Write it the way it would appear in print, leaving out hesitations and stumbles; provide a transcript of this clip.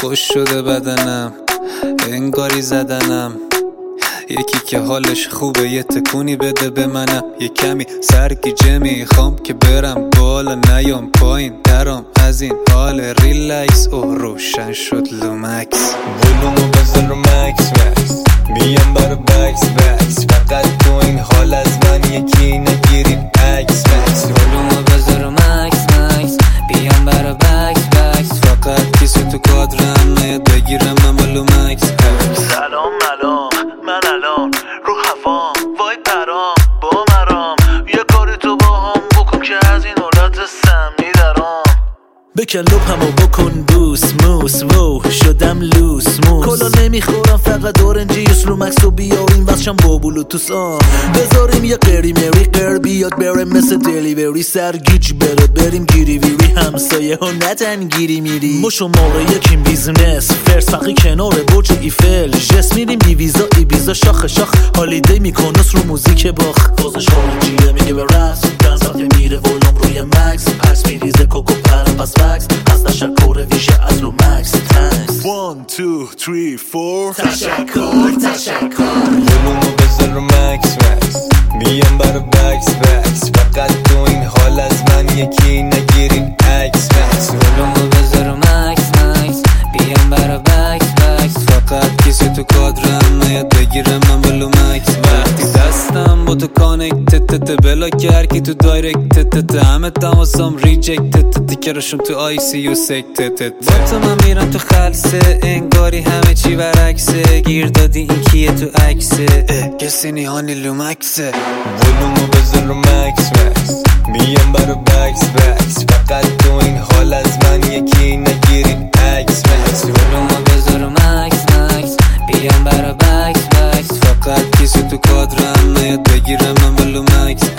خوش شده بدنم، انگاری زدنم. یکی که حالش خوبه یه تکونی بده به منم. یه کمی سرگیجه میخوام که برم بالا نیام پایین ترام از این حال ریلکس. روشن شد لومکس، ولومو بزن رو مکس مکس، میام برا بکس بکس. فقط تو این حال از من یکی نگیرین عکس مکس. ولومو بزن رو مکس مکس، بیام برا بکس بکس. فقط کسی تو کادرم نیاد بگیرم من با لومکس. سلام ملام، من الان رو هوام، وای پرام با مرام. یه کاری تو با هم بکن که از این حالت سمی درام. بکن لپمو بکن بوس موس، وو شدم لوس موس. کلا نمیخورم فقط اورنجی اسلومکس رو بیاریم واسشم با بلوتوس آن. بذاریم یه قری مری قر بیاد بره مثل دلیوری. سرگیج بره بریم گیری ویری، همسایه ها نتن گیری میری. ما شماره یکیم بیزنس فرسقی کنار برج ایفل. جس میریم دیویزا ایبیزا شاخ شاخ. هالیدی میکنوس رو موزیک باخ. فازش اورنجیه میگه به رقص، دنسات میره ولوم روی مکس. پس میریزه کوکو پرم پس وکس. از تشکر ویژه از لومکس تنکس. 1 2 3 4 تشکر. ولومو بزن رو مکس مکس، میام برا بکس بکس. فقط تو این حال از من یکی نگیرین عکس مکس. ولومو بزن رو مکس مکس، بیام برا بکس بکس. فقط کسی تو کادرم نیاد بگیرم من با لومکس. وقتی دستم با تو کانکت بلا کرکی تو دایرکت. همه تماسم ریجکت کرشم تو آی سی یو سکتت. با تو من میرم تو خلصه، انگاری همه چی برعکسه. گیر دادی این کیه تو عکسه، کسی نیهانی لومکسه. ولومو بزن رو مکس مکس، میام برا بکس بکس. فقط تو این حال از من یکی نگیرین عکس مکس. ولومو بزن رو مکس مکس، بیام برا بکس بکس. فقط کسی تو کادرم نیاد بگیرم من با لومکس.